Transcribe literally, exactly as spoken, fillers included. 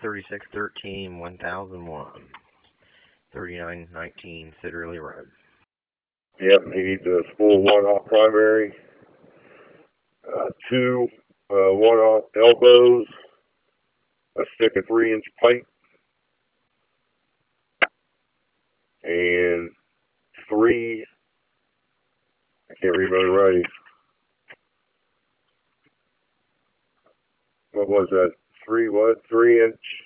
thirty-six thirteen one thousand one. thirty-nine nineteen Ciderley Road. Yep, he needs a full one-off primary, uh, two uh, one-off elbows, a stick of three-inch pipe, and three, I can't read my writing. What was that? Three what? Three-inch